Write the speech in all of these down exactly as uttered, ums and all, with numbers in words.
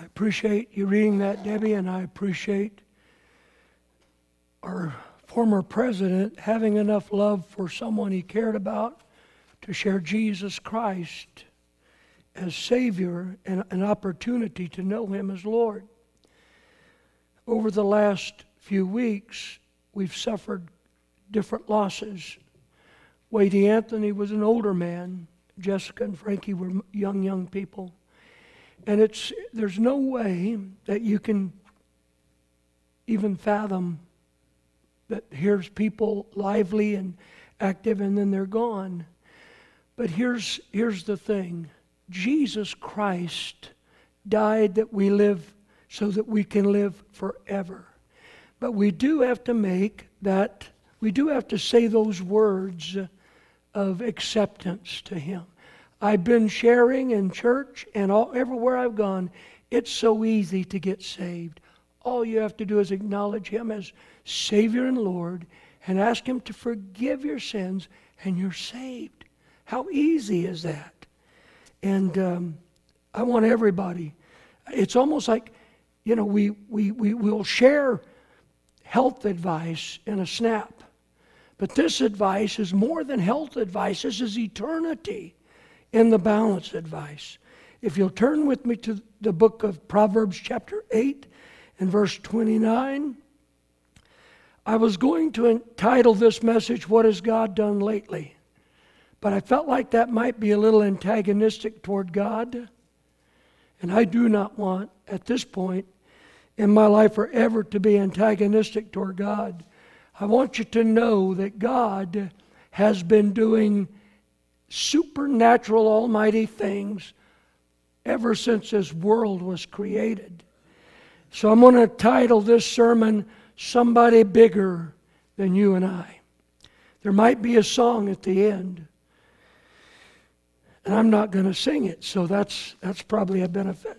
I appreciate you reading that, Debbie, and I appreciate our former president having enough love for someone he cared about to share Jesus Christ as Savior and an opportunity to know Him as Lord. Over the last few weeks, we've suffered different losses. Wadey Anthony was an older man. Jessica and Frankie were young, young people. And it's there's no way that you can even fathom that here's people lively and active and then they're gone. But here's here's the thing. Jesus Christ died that we live so that we can live forever. But we do have to make that, we do have to say those words of acceptance to Him. I've been sharing in church and all everywhere I've gone, it's so easy to get saved. All you have to do is acknowledge Him as Savior and Lord and ask Him to forgive your sins and you're saved. How easy is that? And um, I want everybody, it's almost like, you know, we, we, we will share health advice in a snap. But this advice is more than health advice. This is eternity in the balance advice. If you'll turn with me to the book of Proverbs chapter eight and verse twenty-nine. I was going to entitle this message, What Has God Done Lately? But I felt like that might be a little antagonistic toward God. And I do not want, at this point in my life, forever to be antagonistic toward God. I want you to know that God has been doing supernatural, almighty things ever since this world was created. So I'm going to title this sermon, Somebody Bigger Than You and I. There might be a song at the end. And I'm not going to sing it, so that's that's probably a benefit.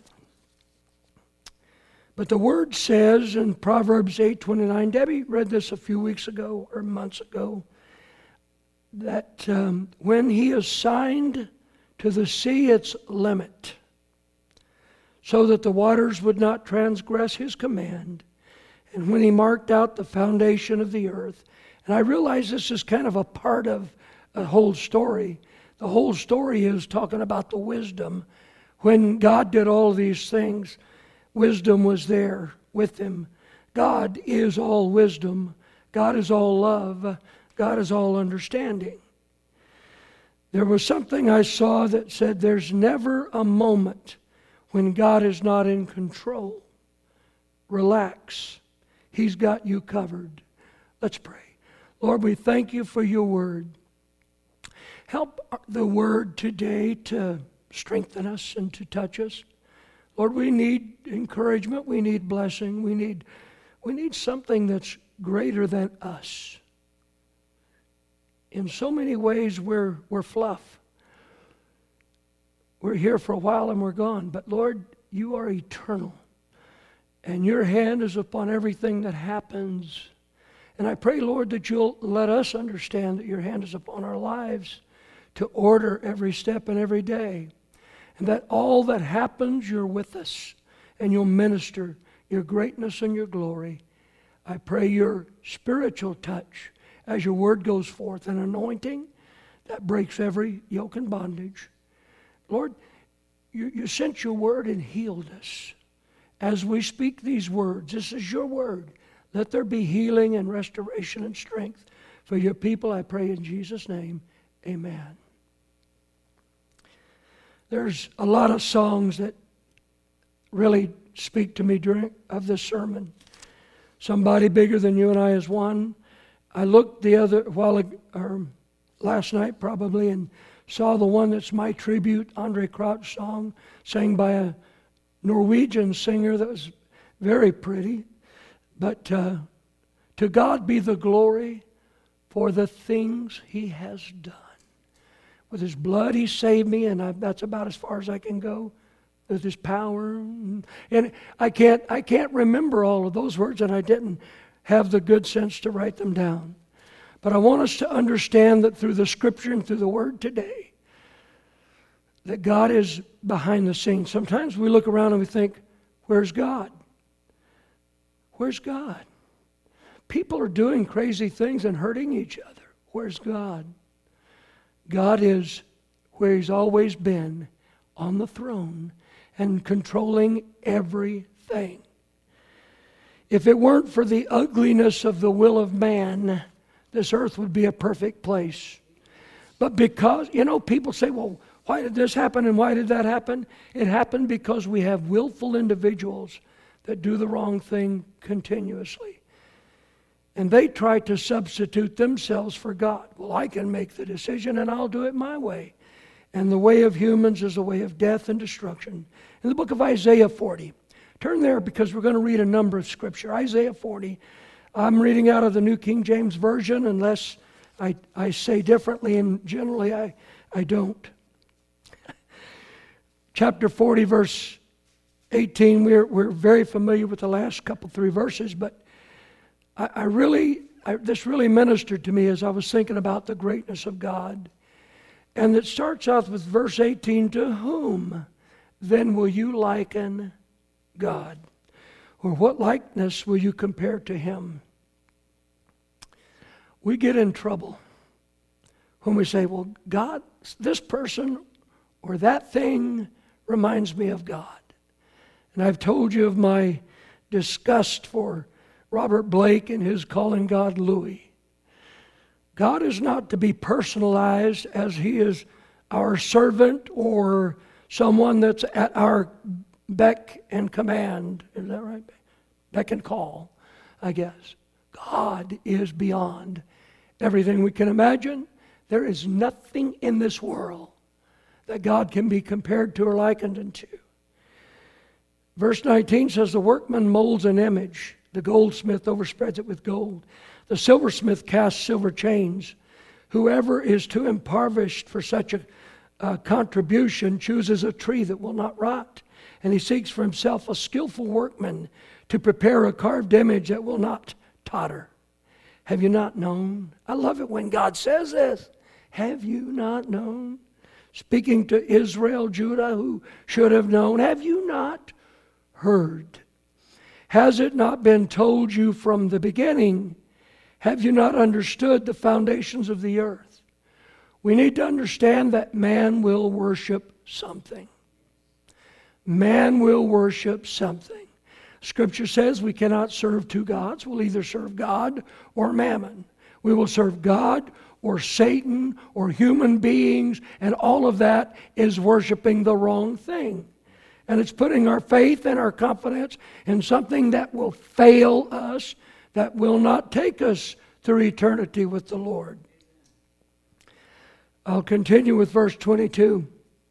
But the Word says in Proverbs eight twenty-nine, Debbie read this a few weeks ago or months ago, that um, when He assigned to the sea its limit, so that the waters would not transgress His command, and when He marked out the foundation of the earth, and I realize this is kind of a part of a whole story. The whole story is talking about the wisdom. When God did all these things, wisdom was there with Him. God is all wisdom. God is all love. God is all understanding. There was something I saw that said there's never a moment when God is not in control. Relax. He's got you covered. Let's pray. Lord, we thank You for Your word. Help the word today to strengthen us and to touch us. Lord, we need encouragement. We need blessing. We need, we need something that's greater than us. In so many ways, we're, we're fluff. We're here for a while and we're gone. But Lord, You are eternal. And Your hand is upon everything that happens. And I pray, Lord, that You'll let us understand that Your hand is upon our lives to order every step and every day. And that all that happens, You're with us. And You'll minister Your greatness and Your glory. I pray Your spiritual touch as Your word goes forth, an anointing that breaks every yoke and bondage. Lord, You, you sent Your word and healed us. As we speak these words, this is Your word. Let there be healing and restoration and strength for Your people. I pray in Jesus' name, amen. There's a lot of songs that really speak to me during of this sermon. Somebody Bigger Than You and I is one. I looked the other while or last night probably and saw the one that's My Tribute, Andre Crouch song, sang by a Norwegian singer that was very pretty. But uh, to God be the glory for the things He has done. With His blood He saved me, and I, that's about as far as I can go. With His power, and, and I can't I can't remember all of those words, and I didn't have the good sense to write them down. But I want us to understand that through the Scripture and through the Word today, that God is behind the scenes. Sometimes we look around and we think, Where's God? Where's God? People are doing crazy things and hurting each other. Where's God? God is where He's always been, on the throne and controlling everything. If it weren't for the ugliness of the will of man, this earth would be a perfect place. But because, you know, people say, well, why did this happen and why did that happen? It happened because we have willful individuals that do the wrong thing continuously. And they try to substitute themselves for God. Well, I can make the decision and I'll do it my way. And the way of humans is a way of death and destruction. In the book of Isaiah forty, turn there because we're going to read a number of scripture. Isaiah forty, I'm reading out of the New King James Version unless I, I say differently, and generally I, I don't. Chapter forty, verse eighteen, we're, we're very familiar with the last couple, three verses, but I, I really, I, this really ministered to me as I was thinking about the greatness of God. And it starts off with verse eighteen, to whom then will you liken God? Or what likeness will you compare to Him? We get in trouble when we say, well, God, this person or that thing reminds me of God. And I've told you of my disgust for Robert Blake and his calling God Louis. God is not to be personalized as He is our servant or someone that's at our beck and command. Is that right? Beck and call, I guess. God is beyond everything we can imagine. There is nothing in this world that God can be compared to or likened unto. Verse nineteen says, the workman molds an image. The goldsmith overspreads it with gold. The silversmith casts silver chains. Whoever is too impoverished for such a, a contribution chooses a tree that will not rot. And he seeks for himself a skillful workman to prepare a carved image that will not totter. Have you not known? I love it when God says this. Have you not known? Speaking to Israel, Judah, who should have known. Have you not heard? Has it not been told you from the beginning? Have you not understood the foundations of the earth? We need to understand that man will worship something. Man will worship something. Scripture says we cannot serve two gods. We'll either serve God or mammon. We will serve God or Satan or human beings, and all of that is worshiping the wrong thing. And it's putting our faith and our confidence in something that will fail us, that will not take us through eternity with the Lord. I'll continue with verse twenty-two.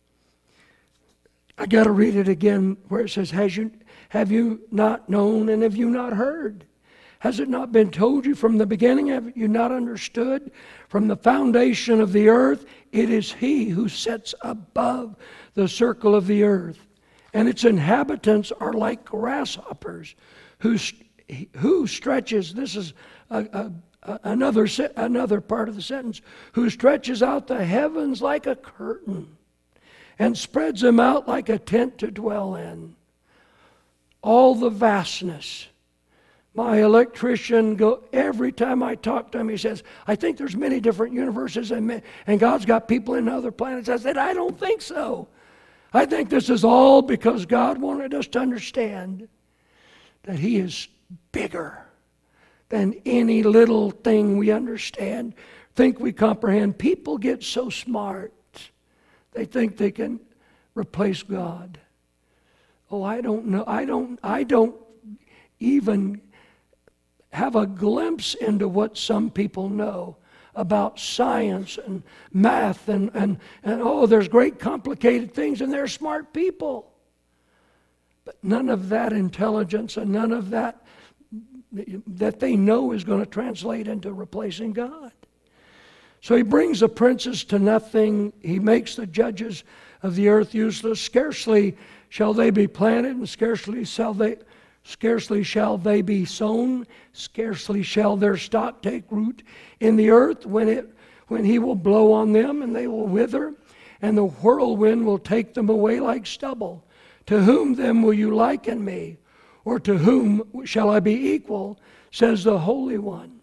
I got to read it again where it says, Has you, have you not known and have you not heard? Has it not been told you from the beginning? Have you not understood? From the foundation of the earth, it is He who sits above the circle of the earth. And its inhabitants are like grasshoppers, who, who stretches, this is a, a, a, another, another part of the sentence, who stretches out the heavens like a curtain and spreads them out like a tent to dwell in. All the vastness. My electrician, go, every time I talk to him, he says, I think there's many different universes and, and God's got people in other planets. I said, I don't think so. I think this is all because God wanted us to understand that He is bigger than any little thing we understand, think we comprehend. People get so smart, they think they can replace God. Oh, I don't know. I don't, I don't even have a glimpse into what some people know about science and math and, and, and oh, there's great complicated things and they're smart people. But none of that intelligence and none of that that they know is going to translate into replacing God. So He brings the princes to nothing. He makes the judges of the earth useless. Scarcely shall they be planted, and scarcely shall they Scarcely shall they be sown, scarcely shall their stock take root in the earth when it when He will blow on them and they will wither, and the whirlwind will take them away like stubble. To whom then will you liken me? Or to whom shall I be equal? Says the Holy One.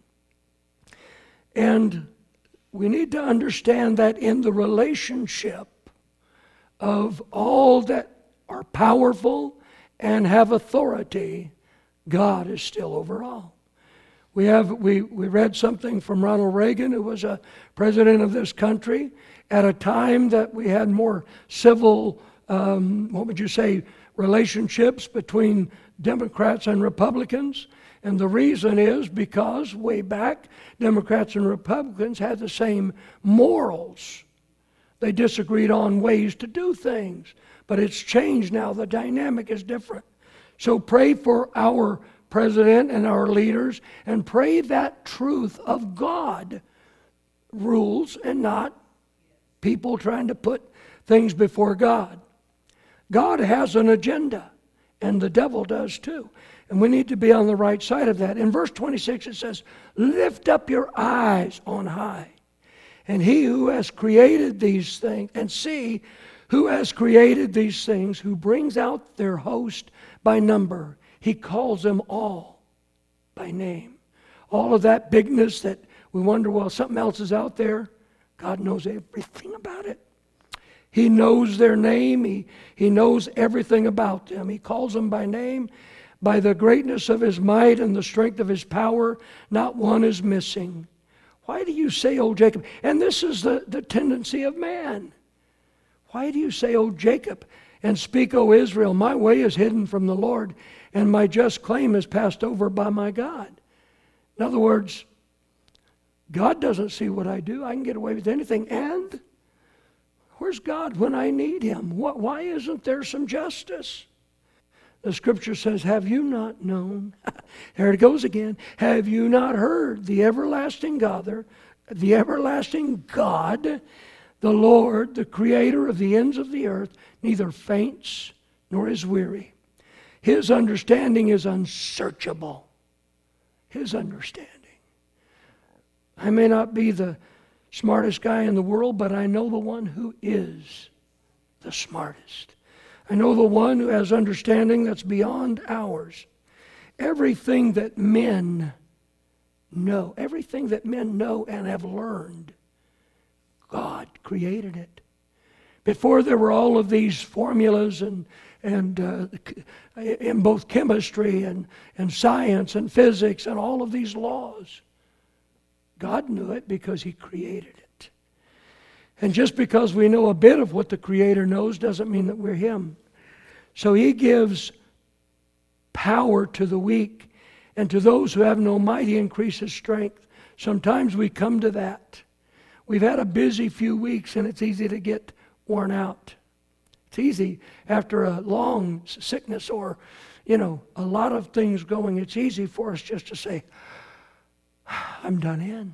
And we need to understand that in the relationship of all that are powerful and have authority, God is still over all. We have we, we read something from Ronald Reagan, who was a president of this country, at a time that we had more civil, um, what would you say, relationships between Democrats and Republicans. And the reason is because way back, Democrats and Republicans had the same morals. They disagreed on ways to do things. But it's changed now. The dynamic is different. So pray for our president and our leaders, and pray that truth of God rules and not people trying to put things before God. God has an agenda, and the devil does too. And we need to be on the right side of that. In verse twenty-six it says, lift up your eyes on high, and he who has created these things, and see who has created these things, who brings out their host by number. He calls them all by name. All of that bigness that we wonder, well, something else is out there. God knows everything about it. He knows their name. He, he knows everything about them. He calls them by name. By the greatness of his might and the strength of his power, not one is missing. Why do you say, O Jacob? And this is the, the tendency of man. Why do you say, O Jacob, and speak, O Israel, my way is hidden from the Lord, and my just claim is passed over by my God? In other words, God doesn't see what I do. I can get away with anything. And where's God when I need him? What, why isn't there some justice? The scripture says, have you not known? There it goes again. Have you not heard the everlasting God, the everlasting God, the Lord, the creator of the ends of the earth, neither faints nor is weary. His understanding is unsearchable. His understanding. I may not be the smartest guy in the world, but I know the one who is the smartest. I know the one who has understanding that's beyond ours. Everything that men know, everything that men know and have learned, God created it. Before there were all of these formulas and and uh, in both chemistry and, and science and physics and all of these laws, God knew it because he created it. And just because we know a bit of what the Creator knows doesn't mean that we're him. So he gives power to the weak, and to those who have no might he increases strength. Sometimes we come to that. We've had a busy few weeks and it's easy to get worn out. It's easy after a long sickness or, you know, a lot of things going. It's easy for us just to say, I'm done in.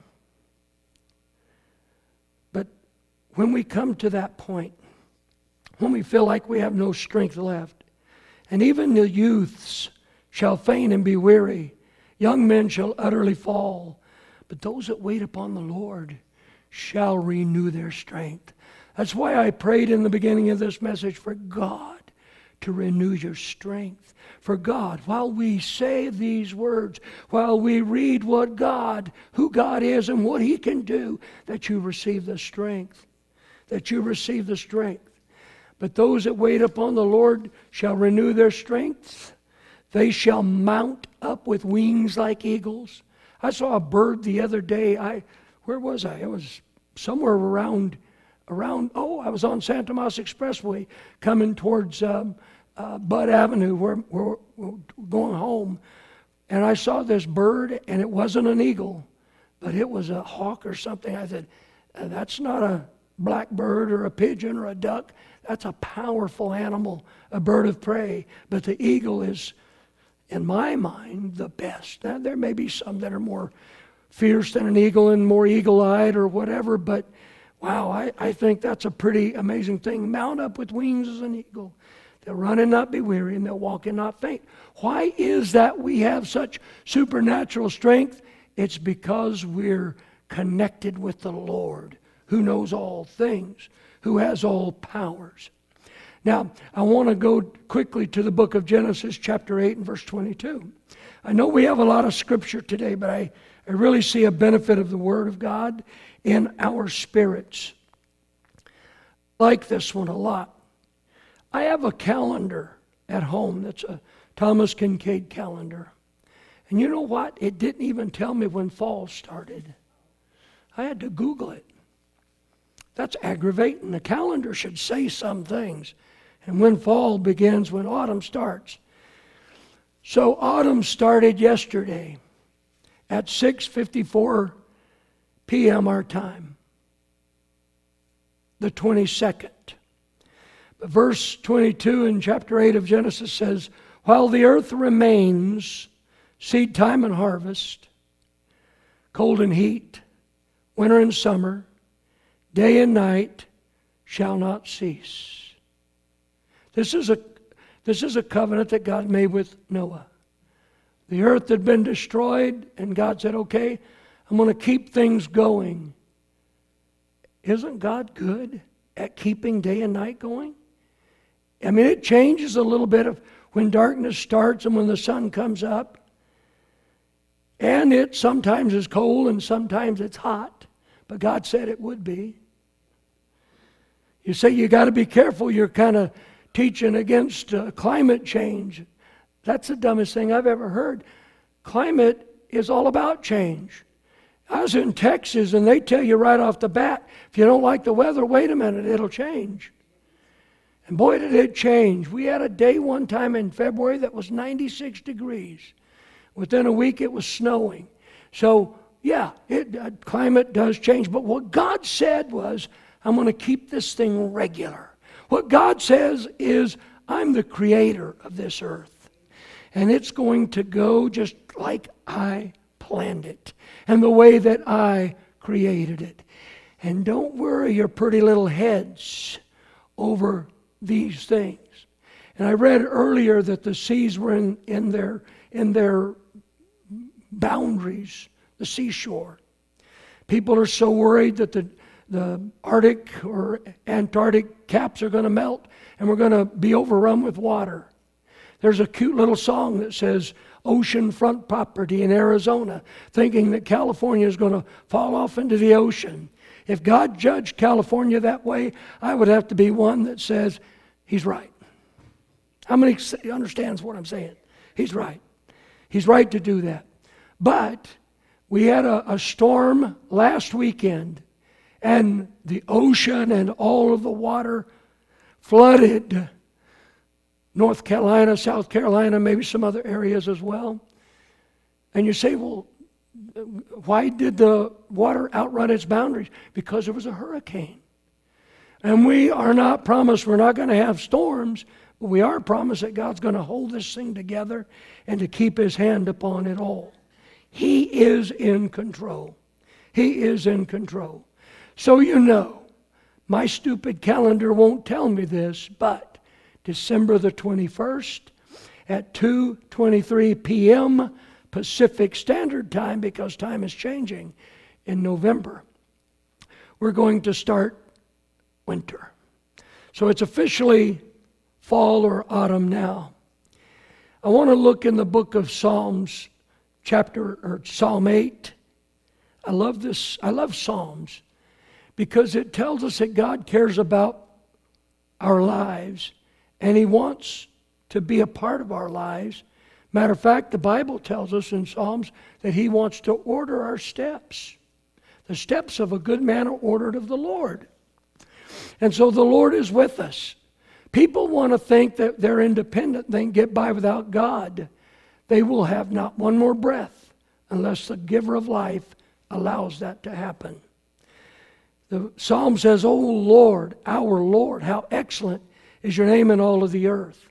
But when we come to that point, when we feel like we have no strength left, and even the youths shall faint and be weary, young men shall utterly fall, but those that wait upon the Lord shall renew their strength. That's why I prayed in the beginning of this message for God to renew your strength. For God, while we say these words, while we read what God, who God is and what he can do, that you receive the strength. That you receive the strength. But those that wait upon the Lord shall renew their strength. They shall mount up with wings like eagles. I saw a bird the other day. I, where was I? It was somewhere around, around. Oh, I was on San Tomas Expressway coming towards um, uh, Bud Avenue, where we're, we're going home. And I saw this bird, and it wasn't an eagle, but it was a hawk or something. I said, that's not a blackbird or a pigeon or a duck. That's a powerful animal, a bird of prey. But the eagle is, in my mind, the best. Now, there may be some that are more fierce than an eagle and more eagle-eyed or whatever, but wow, I, I think that's a pretty amazing thing. Mount up with wings as an eagle. They'll run and not be weary, and they'll walk and not faint. Why is that we have such supernatural strength? It's because we're connected with the Lord, who knows all things, who has all powers. Now, I want to go quickly to the book of Genesis, chapter eight and verse twenty-two. I know we have a lot of scripture today, but I, I really see a benefit of the Word of God in our spirits. I like this one a lot. I have a calendar at home that's a Thomas Kincaid calendar. And you know what? It didn't even tell me when fall started. I had to Google it. That's aggravating. The calendar should say some things. And when fall begins, when autumn starts. So autumn started yesterday at six fifty-four p.m. our time, the twenty-second. But verse twenty-two in chapter eight of Genesis says, while the earth remains, seed time and harvest, cold and heat, winter and summer, day and night shall not cease. This is a this is a covenant that God made with Noah. The earth had been destroyed, and God said, okay, I'm going to keep things going. Isn't God good at keeping day and night going? I mean, it changes a little bit of when darkness starts and when the sun comes up. And it sometimes is cold and sometimes it's hot. But God said it would be. You say you got to be careful. You're kind of teaching against uh, climate change. That's the dumbest thing I've ever heard. Climate is all about change. I was in Texas and they tell you right off the bat, if you don't like the weather, wait a minute, it'll change. And boy, did it change. We had a day one time in February that was ninety-six degrees. Within a week it was snowing. So yeah, it, uh, climate does change. But what God said was, I'm going to keep this thing regular. What God says is, I'm the creator of this earth. And it's going to go just like I planned it. And the way that I created it. And don't worry your pretty little heads over these things. And I read earlier that the seas were in, in their in their boundaries, the seashore. People are so worried that the the Arctic or Antarctic caps are going to melt and we're going to be overrun with water. There's a cute little song that says oceanfront property in Arizona, thinking that California is going to fall off into the ocean. If God judged California that way, I would have to be one that says, He's right. How many understands what I'm saying? He's right. He's right to do that. But we had a, a storm last weekend, and the ocean and all of the water flooded North Carolina, South Carolina, maybe some other areas as well. And you say, well, why did the water outrun its boundaries? Because there was a hurricane. And we are not promised we're not going to have storms, but we are promised that God's going to hold this thing together and to keep His hand upon it all. He is in control. He is in control. So you know, my stupid calendar won't tell me this, but December the twenty-first at two twenty-three p.m. Pacific Standard Time, because time is changing in November, we're going to start winter. So it's officially fall or autumn now. I want to look in the book of Psalms, chapter or Psalm eight. I love this. I love Psalms because it tells us that God cares about our lives and He wants to be a part of our lives. Matter of fact, the Bible tells us in Psalms that He wants to order our steps. The steps of a good man are ordered of the Lord. And so the Lord is with us. People want to think that they're independent, they can get by without God. They will have not one more breath unless the giver of life allows that to happen. The Psalm says, "O Lord, our Lord, how excellent is your name in all of the earth.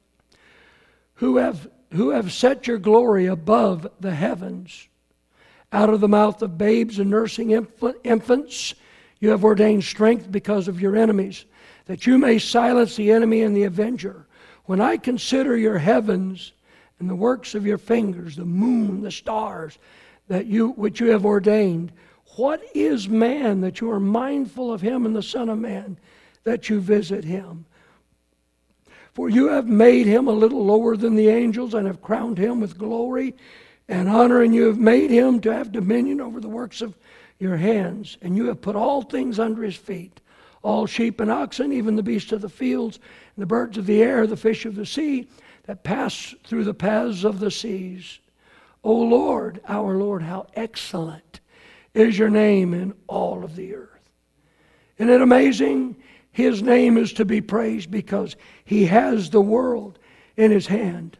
Who have, who have set your glory above the heavens. Out of the mouth of babes and nursing infant, infants, you have ordained strength because of your enemies, that you may silence the enemy and the avenger. When I consider your heavens and the works of your fingers, the moon, the stars, that you which you have ordained, what is man that you are mindful of him, and the Son of Man that you visit him? For you have made him a little lower than the angels and have crowned him with glory and honor, and you have made him to have dominion over the works of your hands. And you have put all things under his feet, all sheep and oxen, even the beasts of the fields, and the birds of the air, the fish of the sea, that pass through the paths of the seas. O Lord, our Lord, how excellent is your name in all of the earth. Isn't it amazing? His name is to be praised because he has the world in his hand.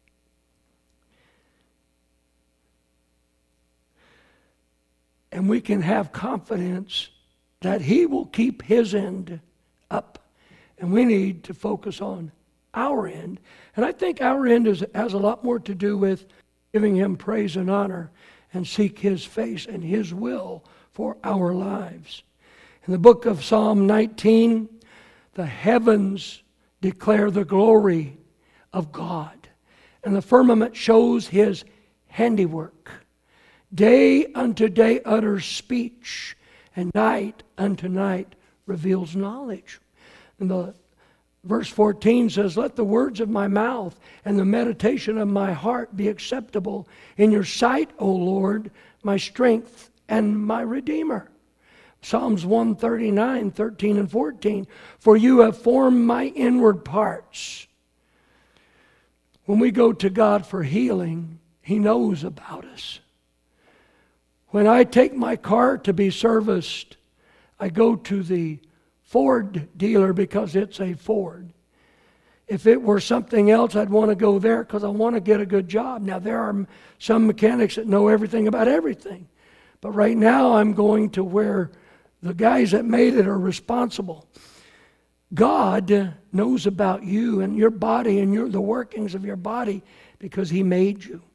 And we can have confidence that he will keep his end up. And we need to focus on our end. And I think our end is, has a lot more to do with giving him praise and honor and seek his face and his will for our lives. In the book of Psalm nineteen, the heavens declare the glory of God, and the firmament shows his handiwork. Day unto day utters speech, and night unto night reveals knowledge. And the verse fourteen says, let the words of my mouth and the meditation of my heart be acceptable in your sight, O Lord, my strength and my Redeemer. Psalms one thirty-nine, thirteen and fourteen, for you have formed my inward parts. When we go to God for healing, he knows about us. When I take my car to be serviced, I go to the Ford dealer because it's a Ford. If it were something else, I'd want to go there because I want to get a good job. Now, there are some mechanics that know everything about everything. But right now, I'm going to where the guys that made it are responsible. God knows about you and your body and your, the workings of your body because he made you.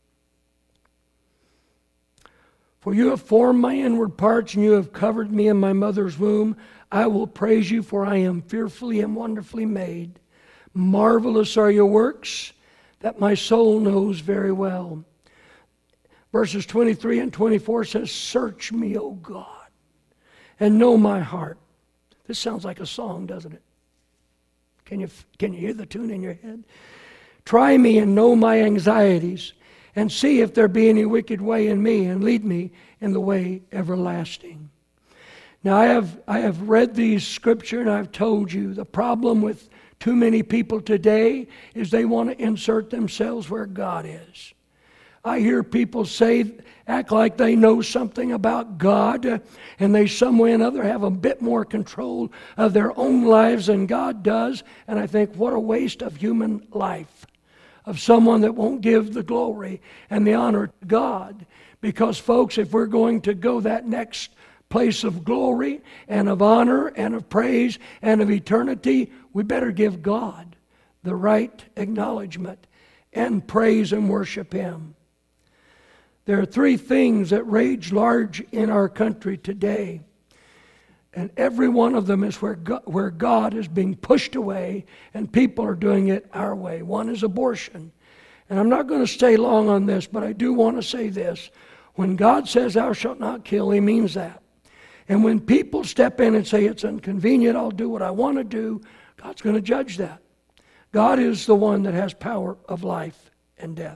For you have formed my inward parts, and you have covered me in my mother's womb. I will praise you, for I am fearfully and wonderfully made. Marvelous are your works that my soul knows very well. Verses twenty-three and twenty-four says, search me, O God, and know my heart. This sounds like a song, doesn't it? Can you, can you hear the tune in your head? Try me and know my anxieties, and see if there be any wicked way in me, and lead me in the way everlasting. Now, I have I have read these scripture, and I've told you the problem with too many people today is they want to insert themselves where God is. I hear people say, act like they know something about God, and they some way or another have a bit more control of their own lives than God does. And I think, what a waste of human life, of someone that won't give the glory and the honor to God. Because, folks, if we're going to go that next place of glory and of honor and of praise and of eternity, we better give God the right acknowledgement and praise and worship him. There are three things that rage large in our country today, and every one of them is where God, where God is being pushed away and people are doing it our way. One is abortion. And I'm not going to stay long on this, but I do want to say this. When God says thou shalt not kill, he means that. And when people step in and say it's inconvenient, I'll do what I want to do, God's going to judge that. God is the one that has power of life and death.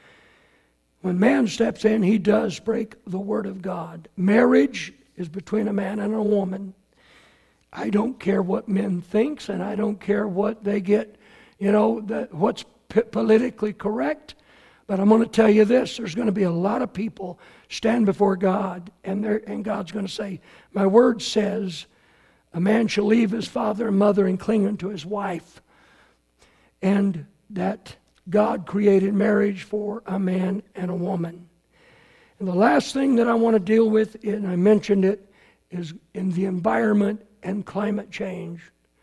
When man steps in, he does break the word of God. Marriage is between a man and a woman. I don't care what men thinks, and I don't care what they get, you know, the, what's p- politically correct. But I'm going to tell you this, there's going to be a lot of people stand before God, and, and God's going to say, my word says, a man shall leave his father and mother and cling unto his wife. And that God created marriage for a man and a woman. And the last thing that I want to deal with, and I mentioned it, is in the environment and climate change.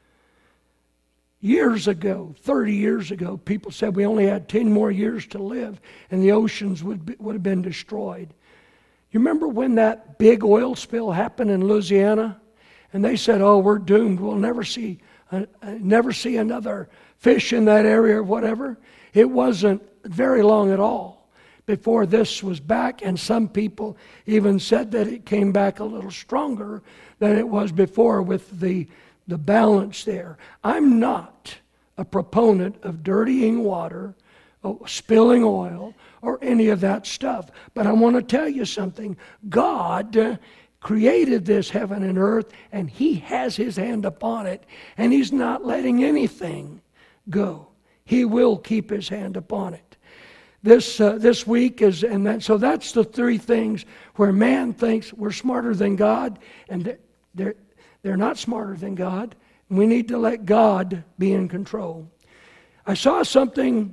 Years ago, thirty years ago, people said we only had ten more years to live and the oceans would be, would have been destroyed. You remember when that big oil spill happened in Louisiana? And they said, oh, we're doomed. We'll never see, uh, never see another fish in that area or whatever. It wasn't very long at all before this was back, and some people even said that it came back a little stronger than it was before with the, the balance there. I'm not a proponent of dirtying water, spilling oil, or any of that stuff. But I want to tell you something. God uh, created this heaven and earth, and He has His hand upon it, and He's not letting anything go. He will keep His hand upon it. This uh, this week is, and that, so that's the three things where man thinks we're smarter than God, and they're they're not smarter than God. We need to let God be in control. I saw something.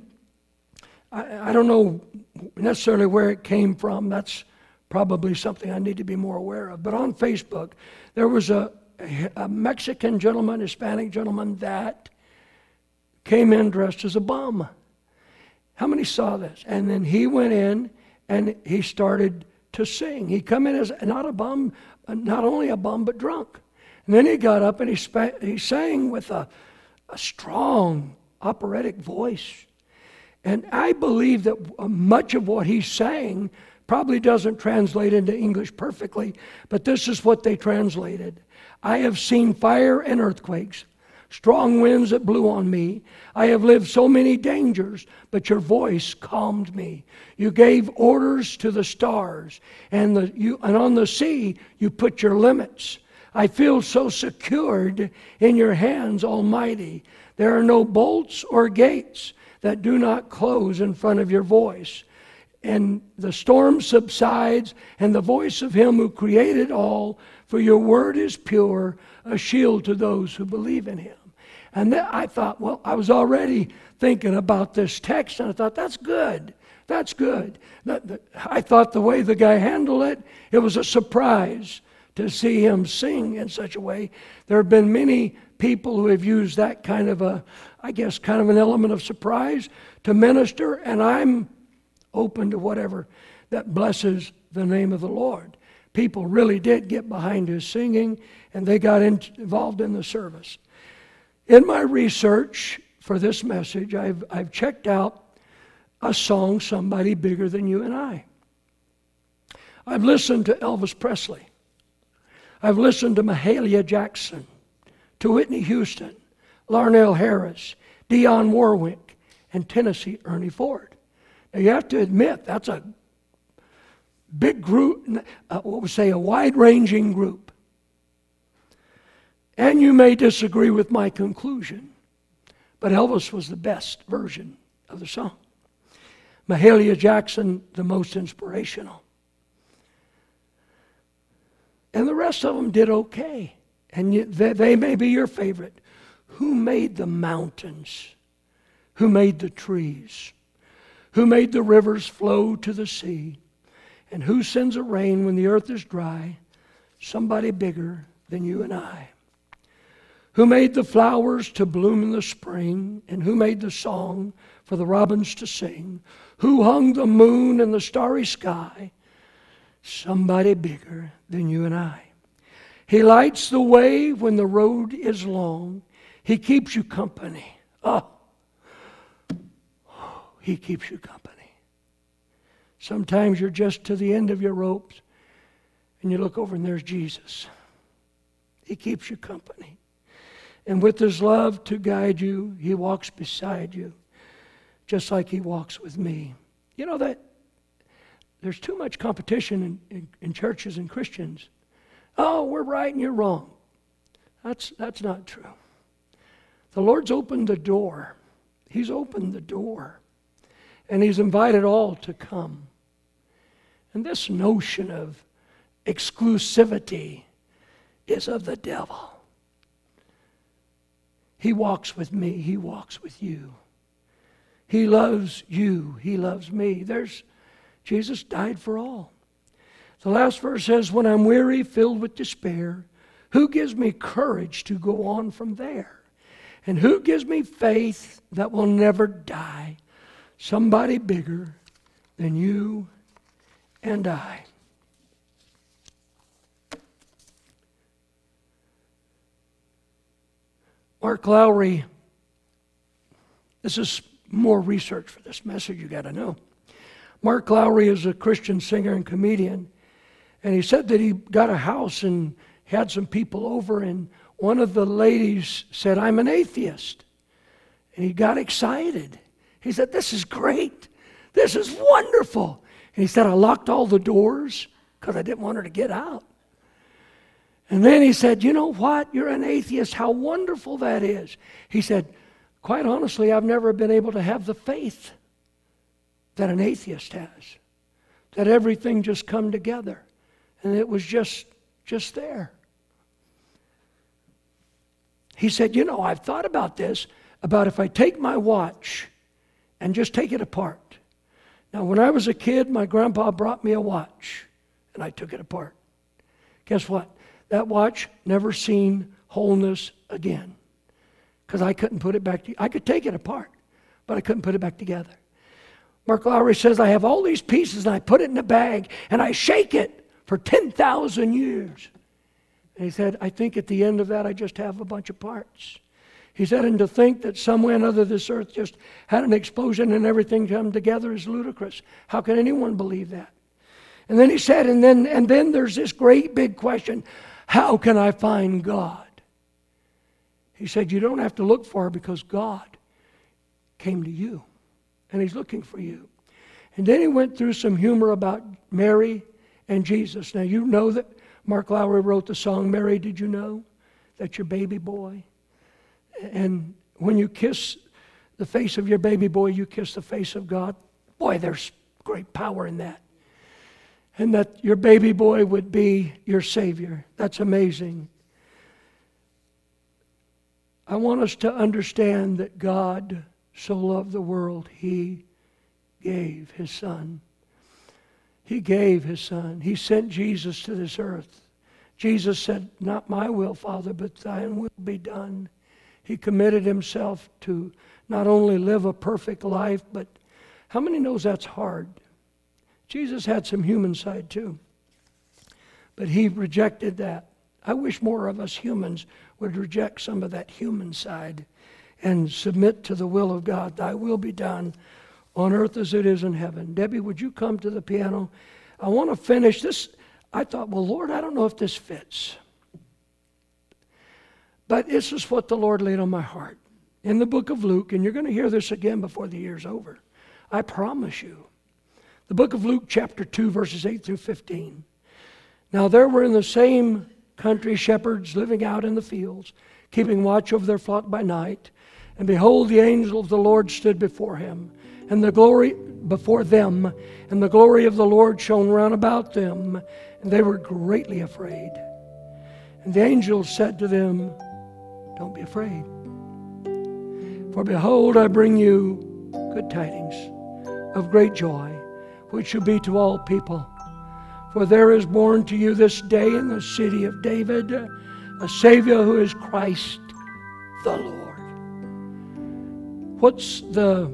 I, I don't know necessarily where it came from. That's probably something I need to be more aware of. But on Facebook, there was a, a Mexican gentleman, Hispanic gentleman that came in dressed as a bum. How many saw this? And then he went in and he started to sing. He come in as not a bum, not only a bum, but drunk. And then he got up and he, sp- he sang with a, a strong operatic voice. And I believe that much of what he sang probably doesn't translate into English perfectly, but this is what they translated. I have seen fire and earthquakes, strong winds that blew on me. I have lived so many dangers, but your voice calmed me. You gave orders to the stars, and, the, you, and on the sea you put your limits. I feel so secured in your hands, Almighty. There are no bolts or gates that do not close in front of your voice. And the storm subsides, and the voice of Him who created all, for your word is pure, a shield to those who believe in Him. And then I thought, well, I was already thinking about this text, and I thought, that's good. That's good. I thought the way the guy handled it, it was a surprise to see him sing in such a way. There have been many people who have used that kind of a, I guess, kind of an element of surprise to minister, and I'm open to whatever that blesses the name of the Lord. People really did get behind his singing, and they got in, involved in the service. In my research for this message, I've, I've checked out a song, Somebody Bigger Than You and I. I've listened to Elvis Presley. I've listened to Mahalia Jackson, to Whitney Houston, Larnell Harris, Dionne Warwick, and Tennessee Ernie Ford. Now you have to admit, that's a big group, uh, what we say, a wide-ranging group. And you may disagree with my conclusion, but Elvis was the best version of the song. Mahalia Jackson, the most inspirational. And the rest of them did okay. And you, they, they may be your favorite. Who made the mountains? Who made the trees? Who made the rivers flow to the sea? And who sends a rain when the earth is dry? Somebody bigger than you and I. Who made the flowers to bloom in the spring? And who made the song for the robins to sing? Who hung the moon in the starry sky? Somebody bigger than you and I. He lights the way when the road is long. He keeps you company. Oh, He keeps you company. Sometimes you're just to the end of your ropes and you look over and there's Jesus. He keeps you company. And with His love to guide you, He walks beside you, just like He walks with me. You know that there's too much competition in, in, in churches and Christians. Oh, we're right and you're wrong. That's, that's not true. The Lord's opened the door. He's opened the door. And He's invited all to come. And this notion of exclusivity is of the devil. He walks with me. He walks with you. He loves you. He loves me. There's Jesus died for all. The last verse says, when I'm weary, filled with despair, who gives me courage to go on from there? And who gives me faith that will never die? Somebody bigger than you and I. Mark Lowry, this is more research for this message, you got to know. Mark Lowry is a Christian singer and comedian, and he said that he got a house and had some people over, and one of the ladies said, I'm an atheist. And he got excited. He said, this is great. This is wonderful. And he said, I locked all the doors because I didn't want her to get out. And then he said, you know what? You're an atheist. How wonderful that is. He said, quite honestly, I've never been able to have the faith that an atheist has. That everything just come together. And it was just, just there. He said, you know, I've thought about this, about if I take my watch and just take it apart. Now, when I was a kid, my grandpa brought me a watch, and I took it apart. Guess what? That watch never seen wholeness again, because I couldn't put it back together. I could take it apart, but I couldn't put it back together. Mark Lowry says, I have all these pieces, and I put it in a bag, and I shake it for ten thousand years. And he said, I think at the end of that, I just have a bunch of parts. He said, and to think that somewhere under this earth just had an explosion and everything come together is ludicrous. How can anyone believe that? And then he said, and then and then there's this great big question, how can I find God? He said, you don't have to look for her because God came to you, and he's looking for you. And then he went through some humor about Mary and Jesus. Now, you know that Mark Lowry wrote the song, Mary, Did You Know? That's your baby boy. And when you kiss the face of your baby boy, you kiss the face of God. Boy, there's great power in that. And that your baby boy would be your Savior. That's amazing. I want us to understand that God so loved the world, He gave His Son. He gave His Son. He sent Jesus to this earth. Jesus said, not my will, Father, but thine will be done. He committed himself to not only live a perfect life, but how many knows that's hard? Jesus had some human side too. But he rejected that. I wish more of us humans would reject some of that human side and submit to the will of God. Thy will be done on earth as it is in heaven. Debbie, would you come to the piano? I want to finish this. I thought, well, Lord, I don't know if this fits. But this is what the Lord laid on my heart. In the book of Luke, and you're going to hear this again before the year's over. I promise you. The book of Luke, chapter two, verses eight through fifteen. Now there were in the same country shepherds living out in the fields, keeping watch over their flock by night. And behold, the angel of the Lord stood before him, and the glory before them, and the glory of the Lord shone round about them, and they were greatly afraid. And the angel said to them, don't be afraid. For behold, I bring you good tidings of great joy, which shall be to all people. For there is born to you this day in the city of David a Savior who is Christ the Lord. What's the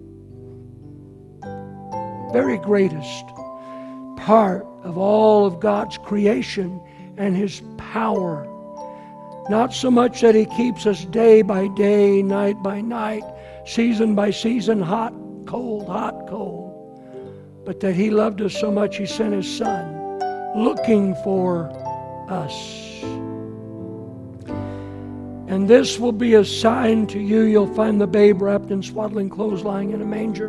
very greatest part of all of God's creation and His power? Not so much that He keeps us day by day, night by night, season by season, hot, cold, hot, cold, but that He loved us so much He sent His Son looking for us. And this will be a sign to you. You'll find the babe wrapped in swaddling clothes lying in a manger.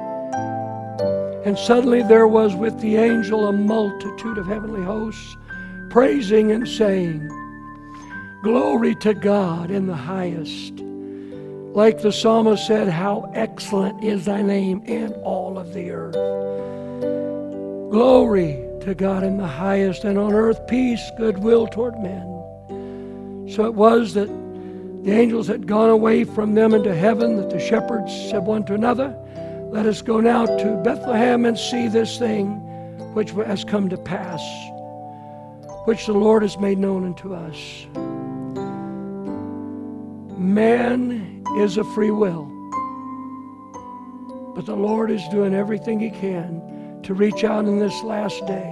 And suddenly there was with the angel a multitude of heavenly hosts, praising and saying, glory to God in the highest. Like the psalmist said, how excellent is thy name in all of the earth. Glory to God in the highest, and on earth peace, goodwill toward men. So it was that the angels had gone away from them into heaven, that the shepherds said one to another, let us go now to Bethlehem and see this thing which has come to pass, which the Lord has made known unto us. Man is a free will, but the Lord is doing everything He can to reach out in this last day.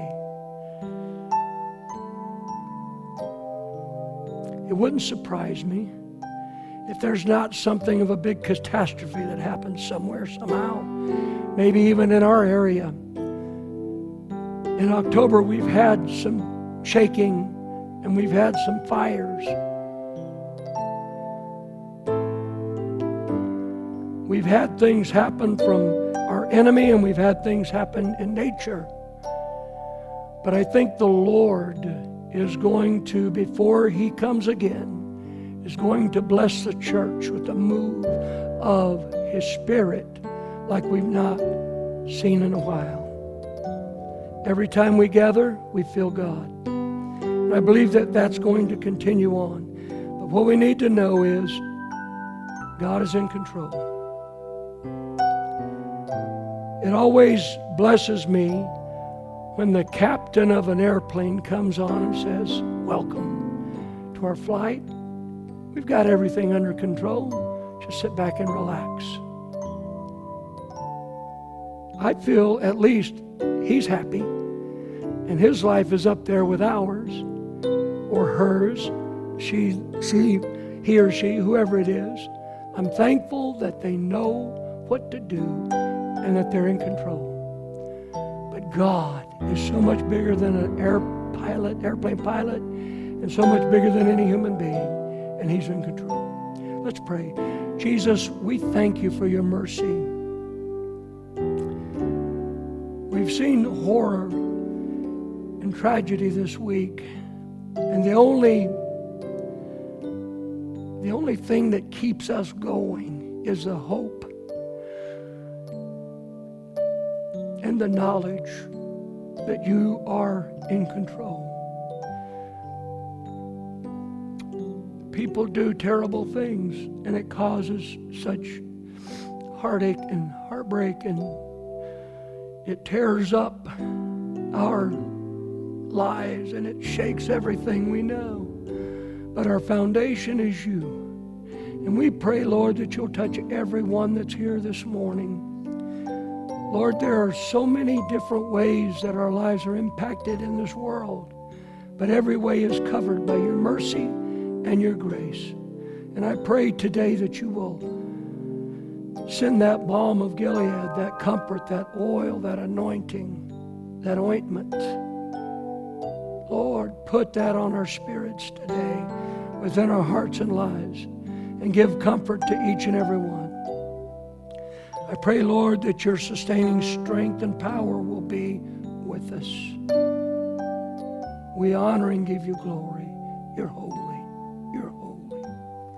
It wouldn't surprise me if there's not something of a big catastrophe that happens somewhere, somehow, maybe even in our area. In October, we've had some shaking and we've had some fires. we've had things happen from our enemy, and we've had things happen in nature. But I think the Lord is going to, before He comes again, is going to bless the church with a move of His Spirit like we've not seen in a while. Every time we gather, we feel God. And I believe that that's going to continue on. But what we need to know is God is in control. It always blesses me when the captain of an airplane comes on and says, "Welcome to our flight. We've got everything under control. Just sit back and relax." I feel at least he's happy, and his life is up there with ours or hers. She, she, he or she, whoever it is. I'm thankful that they know what to do and that they're in control. But God is so much bigger than an air pilot, airplane pilot, and so much bigger than any human being, and He's in control. Let's pray. Jesus, we thank You for Your mercy. We've seen horror and tragedy this week, and the only the only thing that keeps us going is the hope and the knowledge that You are in control. People do terrible things, and it causes such heartache and heartbreak, and it tears up our lives, and it shakes everything we know. But our foundation is You. And we pray, Lord, that You'll touch everyone that's here this morning. Lord, there are so many different ways that our lives are impacted in this world, but every way is covered by Your mercy and Your grace. And I pray today that You will send that balm of Gilead, that comfort, that oil, that anointing, that ointment. Lord, put that on our spirits today, within our hearts and lives, and give comfort to each and every one. I pray, Lord, that Your sustaining strength and power will be with us. We honor and give You glory. You're holy. You're holy.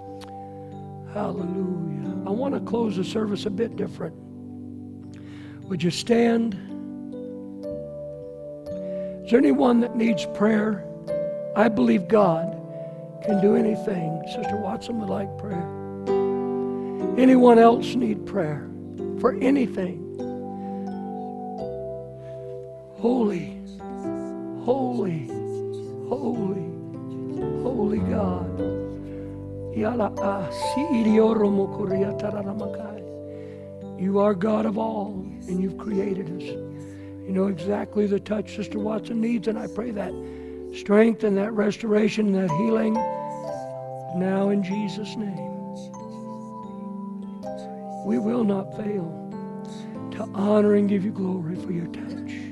Hallelujah. I want to close the service a bit different. Would you stand? Is there anyone that needs prayer? I believe God can do anything. Sister Watson would like prayer. Anyone else need prayer for anything? Holy, holy, holy, holy God. You are God of all, and You've created us. You know exactly the touch Sister Watson needs, and I pray that strength and that restoration and that healing now in Jesus' name. We will not fail to honor and give You glory for Your touch.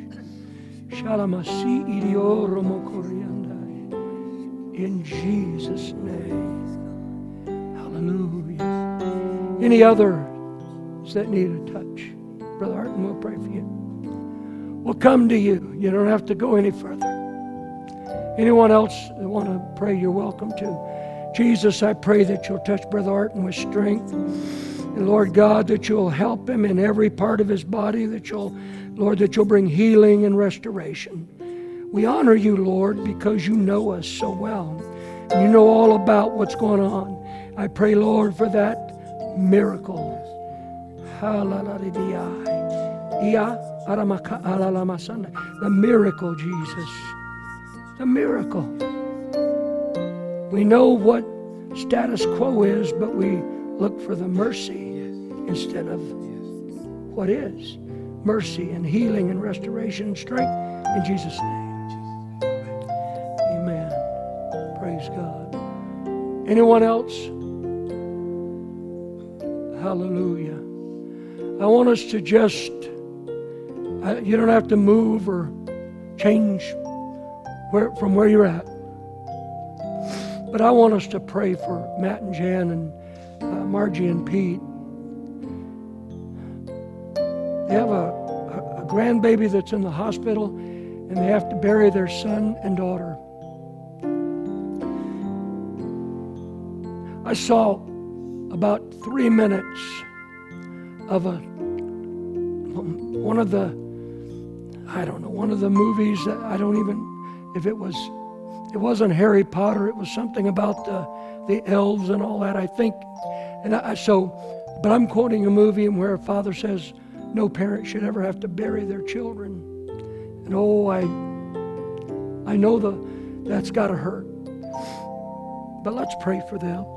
In Jesus' name. Hallelujah. Any others that need a touch? Brother Arton, we'll pray for you. We'll come to you. You don't have to go any further. Anyone else that want to pray, you're welcome to. Jesus, I pray that You'll touch Brother Arton with strength. And Lord God, that You'll help him in every part of his body, that You'll, Lord, that You'll bring healing and restoration. We honor You, Lord, because You know us so well. And You know all about what's going on. I pray, Lord, for that miracle. The miracle, Jesus. The miracle. We know what status quo is, but we look for the mercy instead of what is. Mercy and healing and restoration and strength in Jesus' name. Amen. Praise God. Anyone else? Hallelujah. I want us to just, uh, you don't have to move or change where, from where you're at. But I want us to pray for Matt and Jan and uh, Margie and Pete. they have a, a, a grandbaby that's in the hospital, and they have to bury their son and daughter. I saw about three minutes of a one of the, I don't know, one of the movies that I don't even, if it was, it wasn't Harry Potter, it was something about the, the elves and all that, I think. And I, so, but I'm quoting a movie where a father says, no parent should ever have to bury their children. And oh, I, I know the that's got to hurt. But let's pray for them.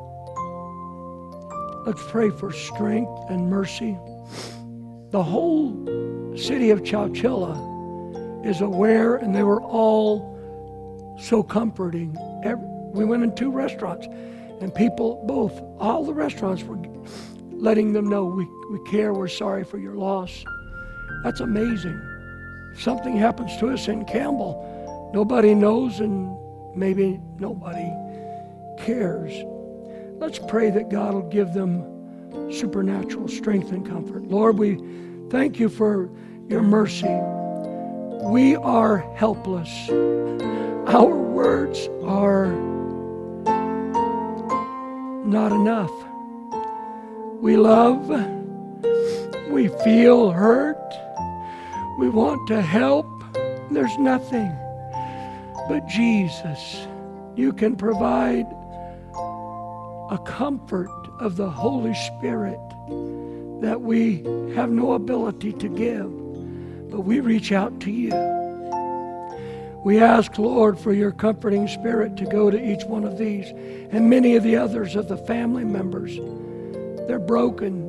Let's pray for strength and mercy. The whole city of Chowchilla is aware, and they were all so comforting. Every, we went in two restaurants, and people, both, all the restaurants were letting them know, we, we care, we're sorry for your loss. That's amazing. If something happens to us in Campbell, nobody knows, and maybe nobody cares. Let's pray that God will give them supernatural strength and comfort. Lord, we thank you for your mercy. We are helpless. Our words are not enough. We love, we feel hurt, we want to help. There's nothing. But Jesus, you can provide a comfort of the Holy Spirit that we have no ability to give, but we reach out to you. We ask, Lord, for your comforting spirit to go to each one of these and many of the others of the family members. They're broken.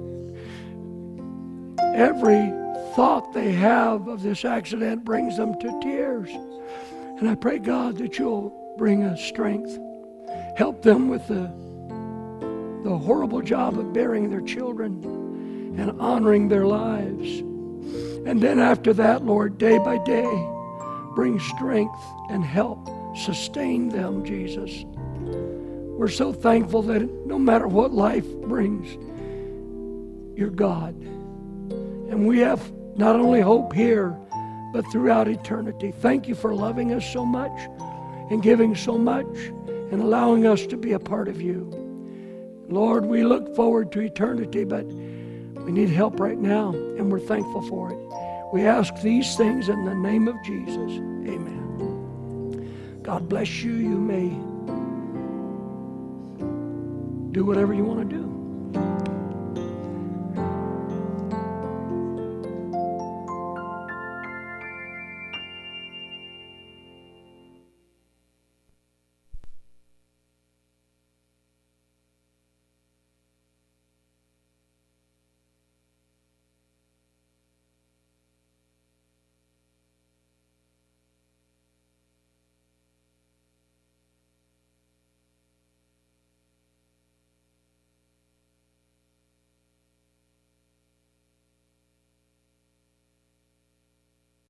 Every thought they have of this accident brings them to tears. And I pray, God, that you'll bring us strength. Help them with the the horrible job of burying their children and honoring their lives. And then after that, Lord, day by day, bring strength and help. Sustain them, Jesus. We're so thankful that no matter what life brings, you're God. And we have not only hope here, but throughout eternity. Thank you for loving us so much and giving so much and allowing us to be a part of you. Lord, we look forward to eternity, but we need help right now, and we're thankful for it. We ask these things in the name of Jesus. Amen. God bless you. You may do whatever you want to do.